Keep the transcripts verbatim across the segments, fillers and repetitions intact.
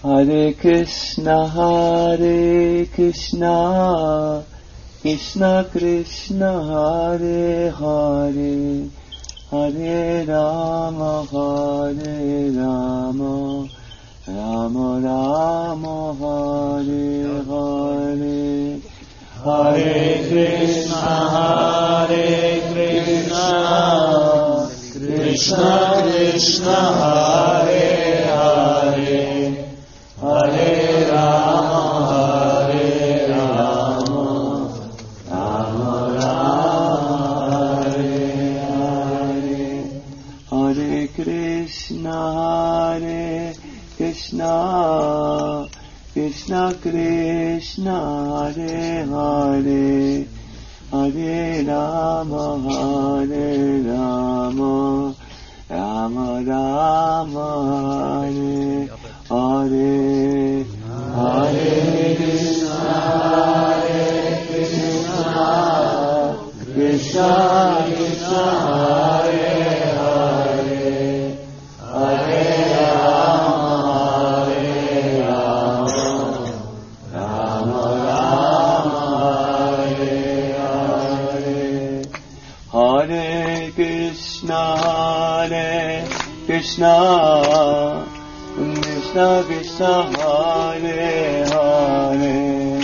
Hare Krishna, Hare Krishna, Krishna Krishna, Hare Hare, Hare Rama, Hare Rama, Rama Rama, Hare Hare. Hare Krishna, Hare Krishna, Krishna Krishna, Hare Hare, Hare Rama, Hare Rama, Rama Rama, Hare Hare. Hare Krishna, Hare Krishna, Krishna Krishna, Hare Hare, Hare Rama, Hare Rama, Rama Rama, Hare Hare. Hare Krishna, Hare Krishna, Krishna Krishna, Hare Hare, Hare Rama, Hare Rama, Rama Rama, Hare Hare. Hare Krishna, Hare Krishna, Krishna Krishna, Hare Hare,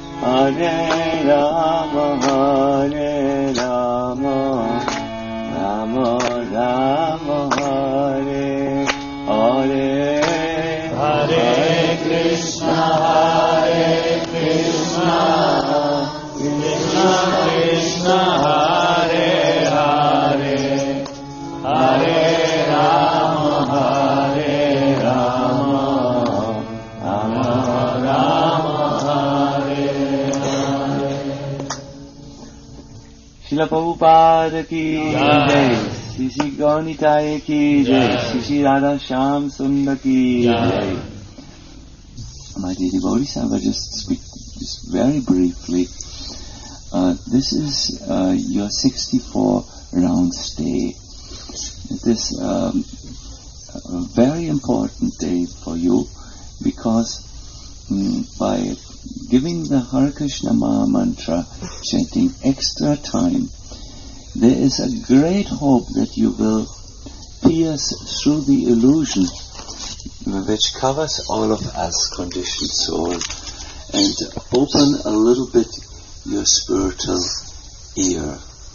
Hare Rama, Hare Rama, Rama Rama, Hare Hare. Hare Krishna, Hare Krishna, Krishna Krishna, Hare Hare, Hare Rama, Hare Rama, Rama Rama, Hare Hare. Srila Prabhupada ki jai, Sri Sri Gaunitaya ki jai, Sri Sri Radha Shyam Sundar ki jai. My dear devotees, I will just speak just very briefly. Uh, this is uh, your sixty-four round stay. It is um, a very important day for you because mm, by giving the Hare Krishna Maha Mantra, chanting extra time, there is a great hope that you will pierce through the illusion which covers all of us, conditioned soul, and open a little bit your spiritual ear.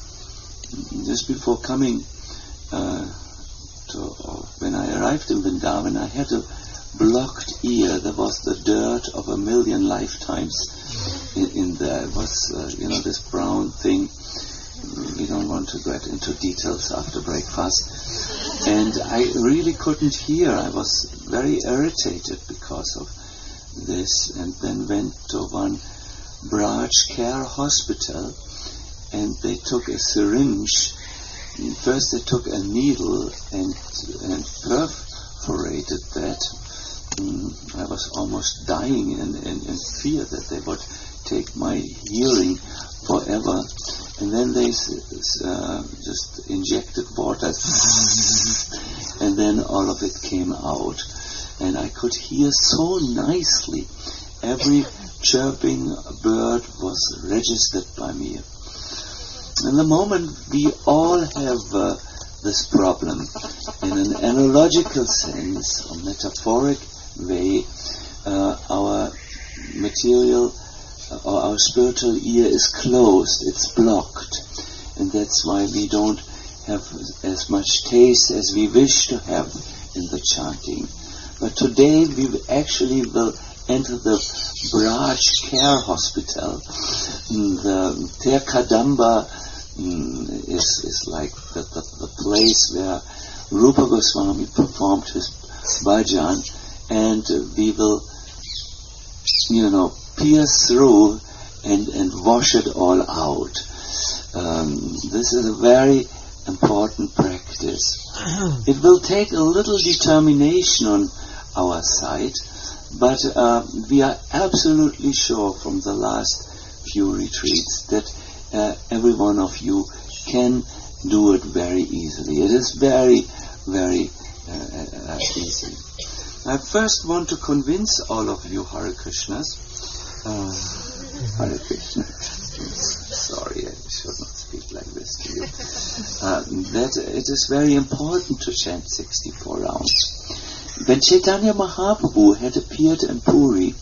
Just before coming uh, to, uh, when I arrived in Vrindavan, I had a blocked ear. There was the dirt of a million lifetimes in, in there. It was, uh, you know, this brown thing. We don't want to get into details after breakfast. And I really couldn't hear. I was very irritated because of this, and then went to one Braj Care Hospital, and they took a syringe. First they took a needle and and perforated that. Mm, I was almost dying in, in, in fear that they would take my hearing forever. And then they uh, just injected water, and then all of it came out. And I could hear so nicely. Every chirping bird was registered by me. And the moment we all have uh, this problem, in an analogical sense, or metaphoric way, uh, our material or our spiritual ear is closed, it's blocked, and that's why we don't have as much taste as we wish to have in the chanting. But today we actually will enter the Braj Care Hospital. The Ter Kadamba mm, is, is like the, the, the place where Rupa Goswami performed his bhajan, and we will, you know, pierce through and, and wash it all out. Um, this is a very important practice. It will take a little determination on our side, but uh, we are absolutely sure from the last few retreats that uh, every one of you can do it very easily. It is very, very uh, uh, easy. I first want to convince all of you Hare Krishnas. Uh, Hare Krishna. Sorry, I should not speak like this to you. Uh, that it is very important to chant sixty-four rounds. When Chaitanya Mahaprabhu had appeared in Puri,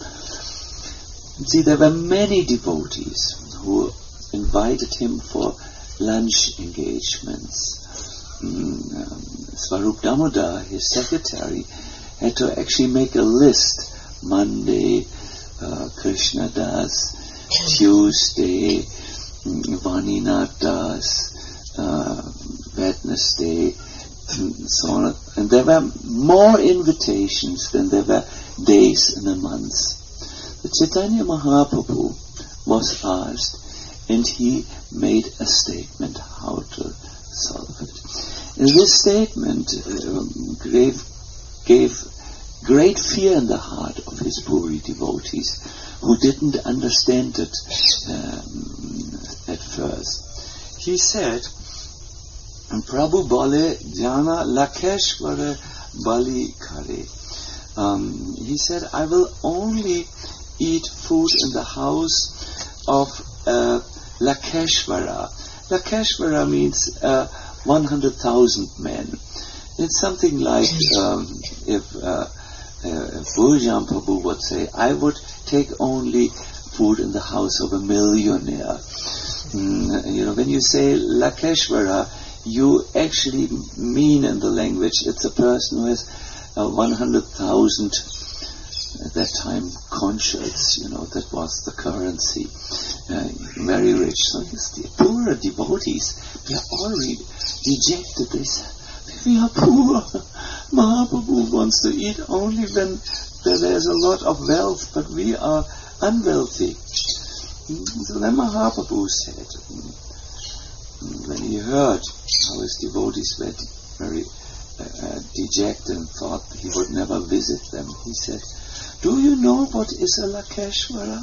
see, there were many devotees who invited him for lunch engagements. Mm, um, Swarup Damodar, his secretary, had to actually make a list. Monday, uh, Krishna Das, Tuesday, Vaninath Das, uh, Wednesday, and so on. And there were more invitations than there were days in a month. The Chaitanya Mahaprabhu was asked, and he made a statement how to solve it. And this statement uh, gave, gave great fear in the heart of his Puri devotees, who didn't understand it um, at first. He said, Prabhu bole jana lakeshwara bali kare. Um, he said, I will only eat food in the house of uh, Lakeshwara. Lakeshwara means uh, one hundred thousand men. It's something like um, if uh, uh, Burjan Prabhu would say, I would take only food in the house of a millionaire. Mm, you know, when you say Lakeshwara, you actually mean in the language it's a person who has uh, one hundred thousand at that time conchals, you know, that was the currency. Uh, very rich. So yes, the poorer devotees, they are already dejected. They say, we are poor. Mahaprabhu wants to eat only when there's a lot of wealth, but we are unwealthy. So then Mahaprabhu said, when he heard how his devotees were very uh, dejected and thought he would never visit them, he said, do you know what is a Lakeshwara?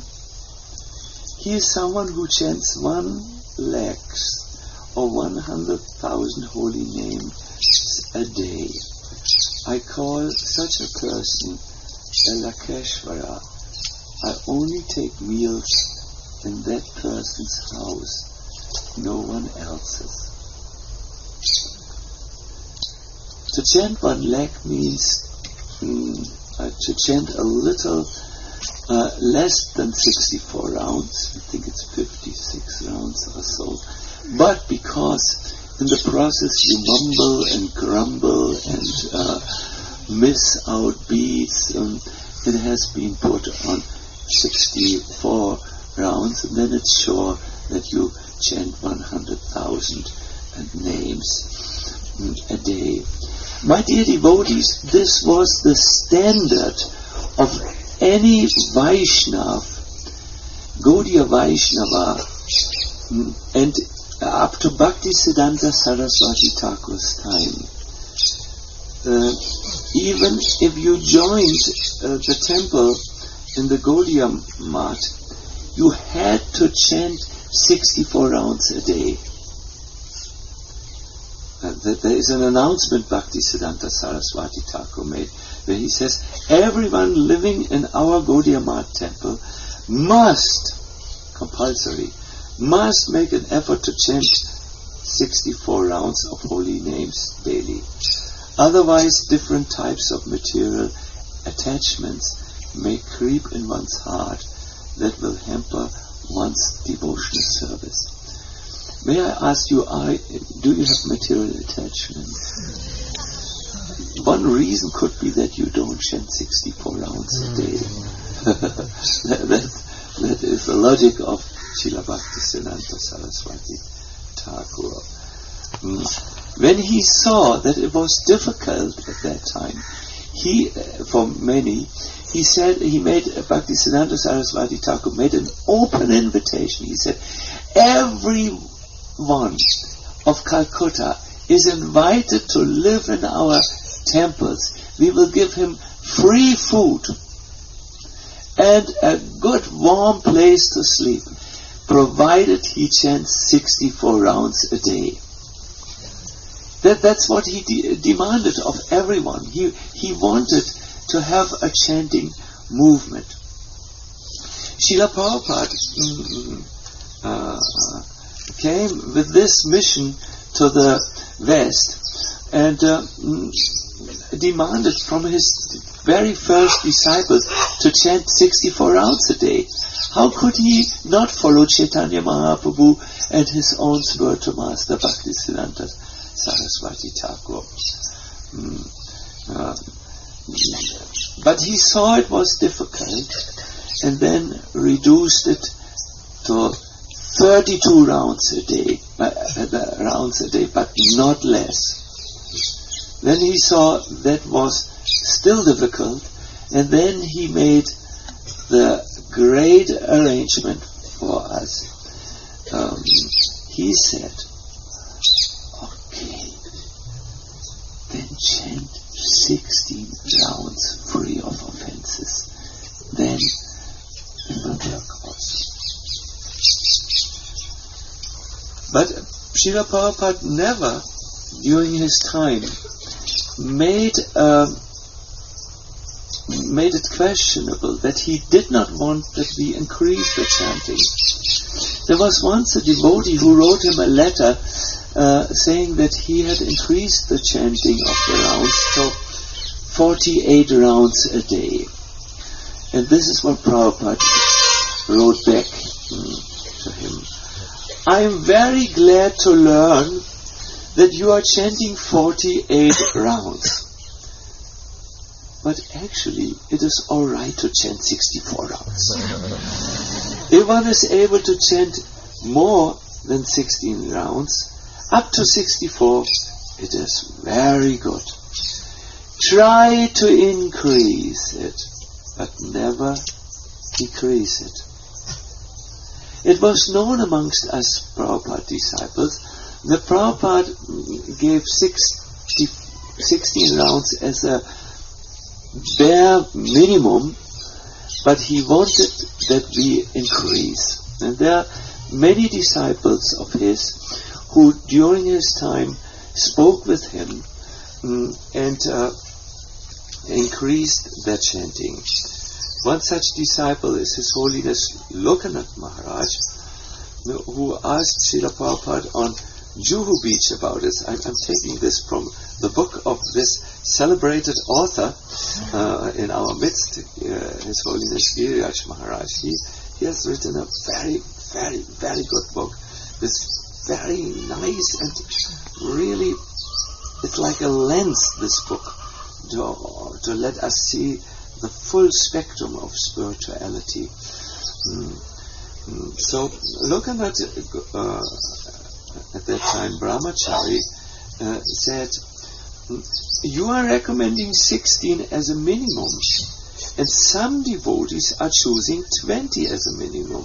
He is someone who chants one lakhs or one hundred thousand holy names a day. I call such a person a Lakeshwara. I only take meals in that person's house, no one else's. To chant one lakh means mm, uh, to chant a little uh, less than sixty-four rounds. I think it's fifty-six rounds or so. But because in the process you mumble and grumble and uh, miss out beats, um, it has been put on sixty-four rounds, and then it's sure that you chant one hundred thousand names a day. My dear devotees, this was the standard of any Vaishnav, Gaudiya Vaishnava, and up to Bhaktisiddhanta Saraswati Thakur's time. Uh, even if you joined uh, the temple in the Gaudiya Math, you had to chant sixty-four rounds a day. Uh, there is an announcement Bhaktisiddhanta Saraswati Thakur made where he says, everyone living in our Gaudiya Math temple must, compulsory, must make an effort to chant sixty-four rounds of holy names daily. Otherwise, different types of material attachments may creep in one's heart that will hamper one's devotional service. May I ask you, I, do you have material attachment? One reason could be that you don't chant sixty-four rounds a day. that, that, that is the logic of Srila Bhaktisiddhanta Saraswati Thakur. Mm. When he saw that it was difficult at that time, he, uh, for many, he said, he made, uh, Bhaktisiddhanta Saraswati Thakur made an open invitation. He said, every one of Calcutta is invited to live in our temples. We will give him free food and a good warm place to sleep, provided he chants sixty-four rounds a day. That, that's what he de- demanded of everyone. He, he wanted to have a chanting movement. Srila Prabhupada mm, uh, came with this mission to the West and uh, demanded from his very first disciples to chant sixty-four rounds a day. How could he not follow Chaitanya Mahaprabhu and his own spiritual master Bhaktisiddhanta Saraswati Thakur? Mm, uh, but he saw it was difficult and then reduced it to thirty-two rounds a day, uh, rounds a day, but not less. Then he saw that was still difficult, and then he made the great arrangement for us. Um, he said, okay, then chant sixteen rounds free of offenses. Then it will work also. But Srila Prabhupada never, during his time, made uh, made it questionable that he did not want that we increase the chanting. There was once a devotee who wrote him a letter uh, saying that he had increased the chanting of the rounds to forty-eight rounds a day. And this is what Prabhupada wrote back mm, to him. I am very glad to learn that you are chanting forty-eight rounds. But actually, it is alright to chant sixty-four rounds. If one is able to chant more than sixteen rounds, up to sixty-four, it is very good. Try to increase it, but never decrease it. It was known amongst us Prabhupada disciples that Prabhupada gave sixty, sixteen rounds as a bare minimum, but he wanted that we increase. And there are many disciples of his who during his time spoke with him um, and uh, increased their chanting. One such disciple is His Holiness Lokanath Maharaj, who asked Srila Prabhupada on Juhu Beach about this. I'm, I'm taking this from the book of this celebrated author uh, in our midst, uh, His Holiness Giriraj Maharaj. He, he has written a very, very, very good book. This very nice and really, it's like a lens, this book, to, to let us see the full spectrum of spirituality. Mm. Mm. So, Lokanath, uh, at that time, Brahmachari, uh, said, you are recommending sixteen as a minimum, and some devotees are choosing twenty as a minimum.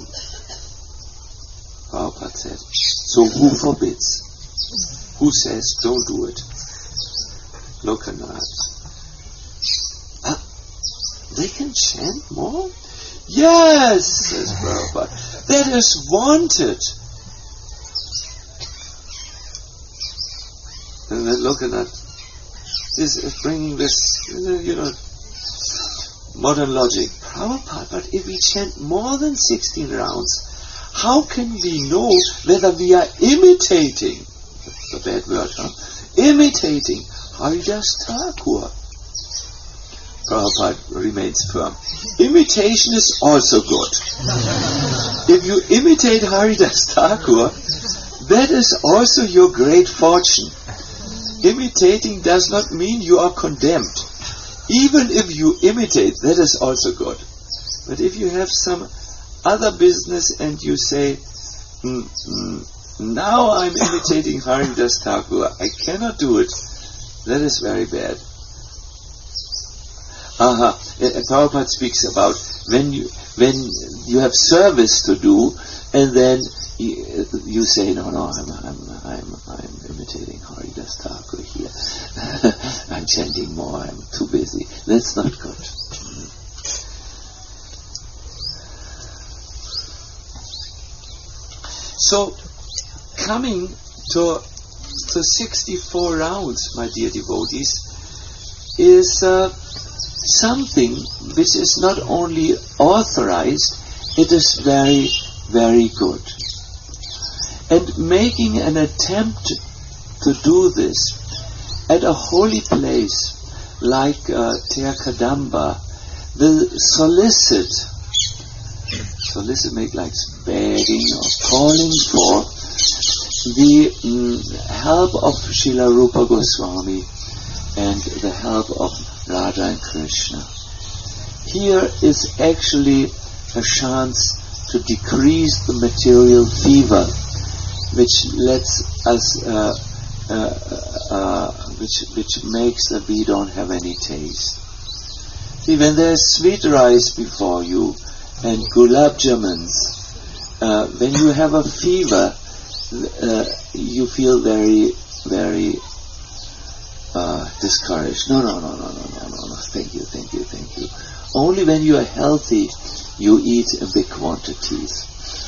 Prabhupada said, so who forbids? Who says don't do it? Lokanath. Ah, they can chant more? Yes, says Prabhupada. That is wanted. And then Lokanath is bringing this, you know, modern logic. Prabhupada, but if we chant more than sixteen rounds, how can we know whether we are imitating, that's a bad word, huh? Imitating Haridas Thakur. Prabhupada remains firm. Imitation is also good. If you imitate Haridas Thakur, that is also your great fortune. Imitating does not mean you are condemned. Even if you imitate, that is also good. But if you have some other business and you say, mm, mm, now I'm imitating Haridas Thakur, I cannot do it, that is very bad. Aha, uh-huh. Prabhupada speaks about when you when you have service to do, and then you, you say, no, no, I'm I'm I'm I'm imitating Haridas Thakur here. I'm chanting more. I'm too busy. That's not good. So, coming to to sixty-four rounds, my dear devotees, is uh, something which is not only authorized, it is very, very good. And making an attempt to do this at a holy place like uh, Ter Kadamba will solicit, solicit make like begging or calling for the mm, help of Srila Rupa Goswami and the help of Radha and Krishna. Here is actually a chance to decrease the material fever which lets us, uh, uh, uh, which which makes that we don't have any taste. See, when there's sweet rice before you and gulab jamans, uh, when you have a fever, uh, you feel very, very uh, discouraged. No, no, no, no, no, no, no, no. Thank you, thank you, thank you. Only when you are healthy, you eat in big quantities.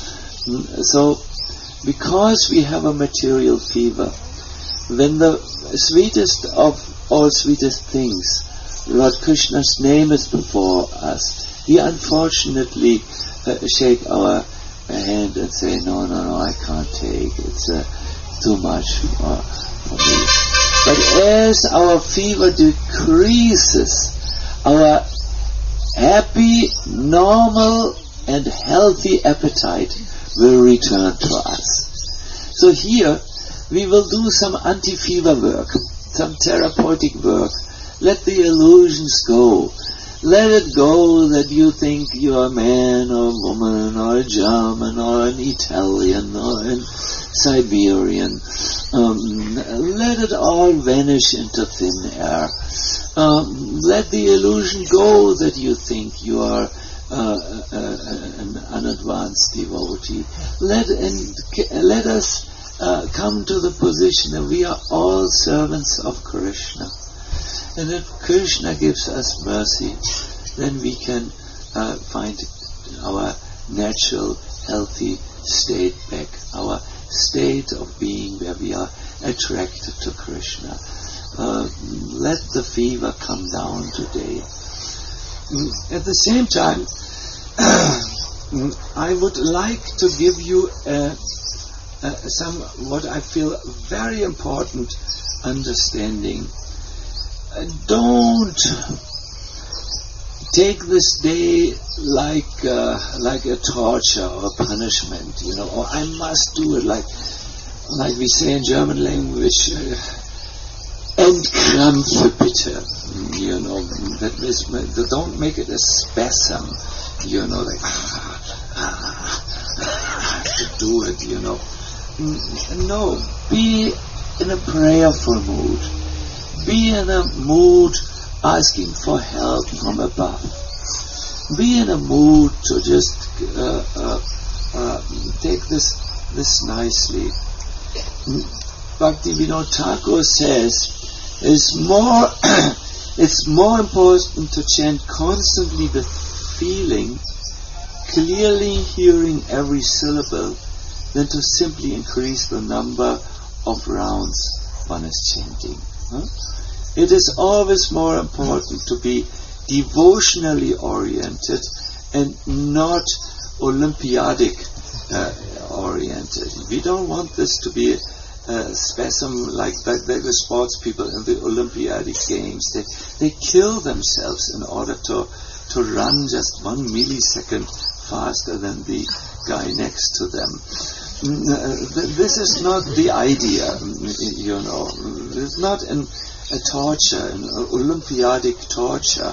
So, because we have a material fever, when the sweetest of all sweetest things, Lord Krishna's name is before us, we unfortunately uh, shake our hand and say, no, no, no, I can't take, it's uh, too much for, for me. But as our fever decreases, our happy, normal, and healthy appetite will return to us. So here, we will do some anti-fever work, some therapeutic work. Let the illusions go. Let it go that you think you're a man or a woman or a German or an Italian or a Siberian. Um, let it all vanish into thin air. Um, let the illusion go that you think you are uh, uh, an unadvanced devotee. Let, and, let us uh, come to the position that we are all servants of Krishna. And if Krishna gives us mercy, then we can uh, find our natural, healthy state back, our state of being where we are attracted to Krishna. Uh, let the fever come down today. At the same time, I would like to give you uh, uh, some, what I feel very important understanding. Uh, don't take this day like uh, like a torture or a punishment, you know, or I must do it like like we say in German language, uh, Entkrampfe bitte, you know, that is, don't make it a spasm, you know, like ah, ah, I have to do it, you know. No, be in a prayerful mood. Be in a mood asking for help from above. Be in a mood to just uh, uh, uh, take this this nicely. Bhaktivinoda Thakur says it's more it's more important to chant constantly with feeling, clearly hearing every syllable, than to simply increase the number of rounds one is chanting. Huh? It is always more important to be devotionally oriented and not Olympiadic uh, oriented. We don't want this to be a spasm like the sports people in the Olympiadic games. They they kill themselves in order to to run just one millisecond faster than the guy next to them. This is not the idea, you know. It's not an a torture, an Olympiadic torture.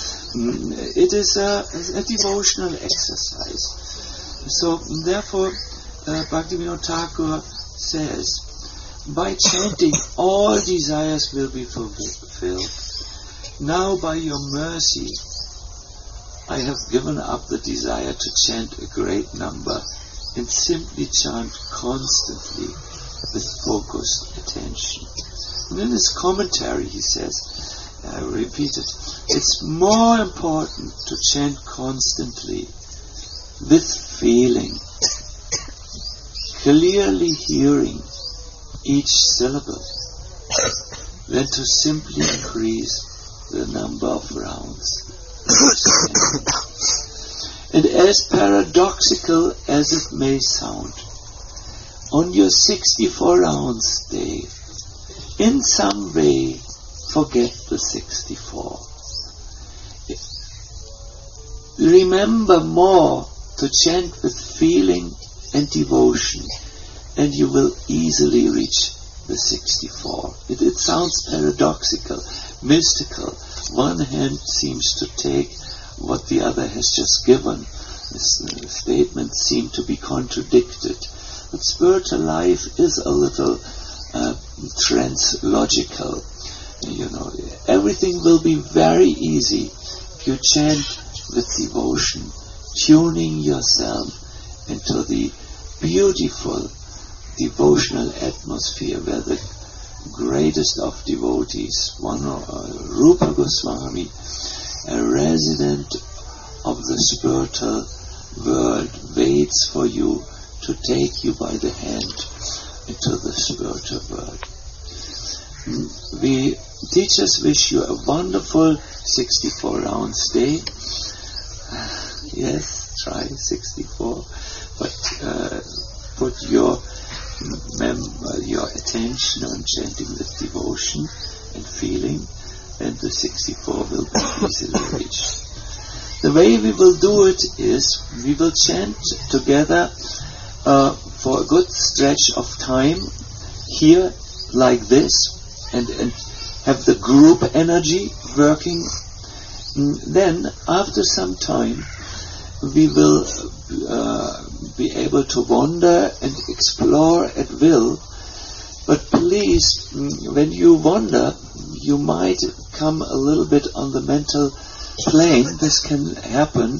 It is a, a devotional exercise. So, therefore, uh, Bhaktivinoda Thakur says, by chanting, all desires will be fulfilled. Now, by your mercy, I have given up the desire to chant a great number and simply chant constantly with focused attention. And in his commentary he says, I repeat it, it's more important to chant constantly with feeling, clearly hearing each syllable, than to simply increase the number of rounds. And as paradoxical as it may sound, on your sixty-four rounds day, in some way forget the sixty-four. Remember more to chant with feeling and devotion, and you will easily reach the sixty-four. It, it sounds paradoxical, mystical. One hand seems to take what the other has just given. This uh, statements seem to be contradicted. But spiritual life is a little uh, translogical. You know, everything will be very easy if you chant with devotion, tuning yourself into the beautiful devotional atmosphere where the greatest of devotees, one uh, Rupa Goswami, a resident of the spiritual world, waits for you to take you by the hand into the spiritual world. We teachers wish you a wonderful sixty-four rounds day. Yes, try sixty-four, but uh, put your mem- your attention on chanting with devotion and feeling, and the sixty-four will be easily reached. The way we will do it is we will chant together uh, for a good stretch of time here like this, and, and have the group energy working. Then, after some time, we will uh, be able to wander and explore at will. But please, when you wander, you might come a little bit on the mental plane. This can happen.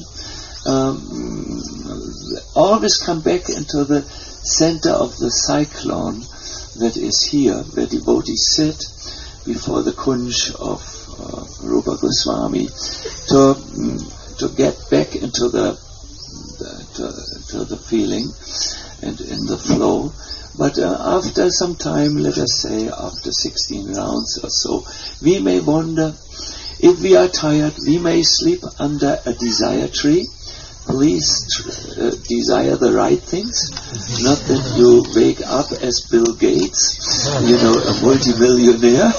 Um, always come back into the center of the cyclone that is here, where devotees sit before the kunj of uh, Rupa Goswami, to to get back into the, the to, to the feeling and in the flow. But uh, after some time, let us say after sixteen rounds or so, we may wander. If we are tired, we may sleep under a desire tree. Please uh, desire the right things, not that you wake up as Bill Gates, you know, a multimillionaire,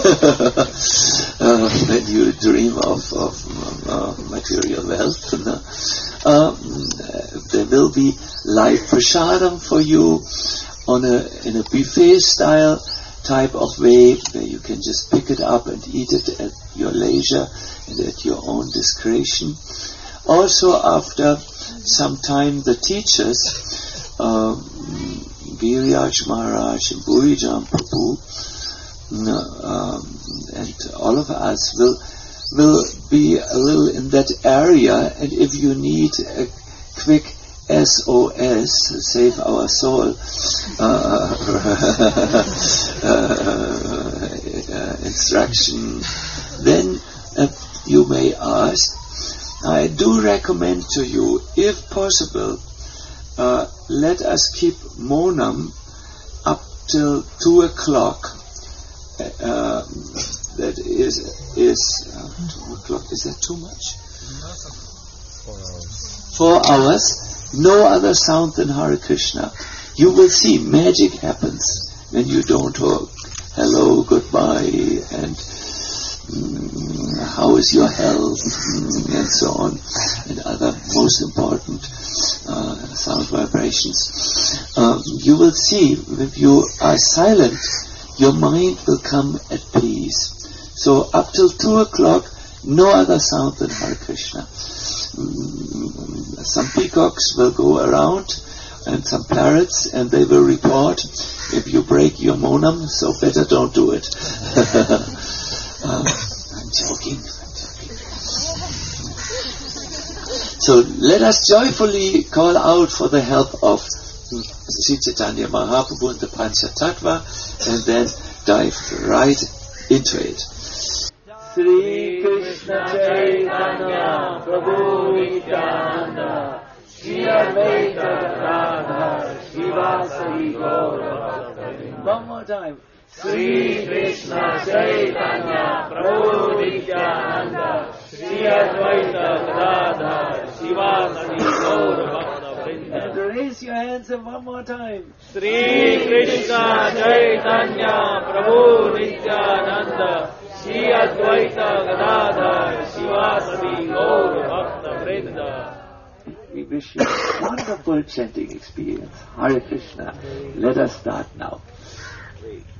uh, when you dream of, of uh, material wealth. No? Um, there will be live prasadam for you on a in a buffet style type of way, where you can just pick it up and eat it at your leisure and at your own discretion. Also, after some time, the teachers, uh, Giriraj Maharaj and Bhurijam Prabhu, um, and all of us will will be a little in that area, and if you need a quick S O S, save our soul, uh, uh, instruction, then uh, you may ask. I do recommend to you, if possible, uh, let us keep Monam up till two o'clock. Uh, that is is uh, two o'clock. Is that too much? Four hours. Four hours. No other sound than Hare Krishna. You will see magic happens when you don't talk. Hello, goodbye, and mm, how is your health, mm, and so on, and other most important uh, sound vibrations. Uh, you will see, if you are silent, your mind will come at peace. So up till two o'clock, no other sound than Hare Krishna. Mm, some peacocks will go around, and some parrots, and they will report if you break your monam, so better don't do it. uh, I'm joking, I'm joking. So let us joyfully call out for the help of Sri Chaitanya Mahaprabhu and the Panchatattva, and then dive right into it. Sri Krishna Chaitanya Prabhu Nityananda Shri Advaita Radha Shivasari Gaura. One more time. Sri Krishna Chaitanya Prabhu Nityananda Sri Advaita Gadadhar Sivasadi Gaur Bhakta Vrinda. And raise your hands and one more time. Sri Krishna Chaitanya Prabhu Nityananda Sri Advaita Gadadhar Sivasadi Gaur Bhakta Vrinda. We wish you a wonderful chanting experience. Hare Krishna. Let us start now.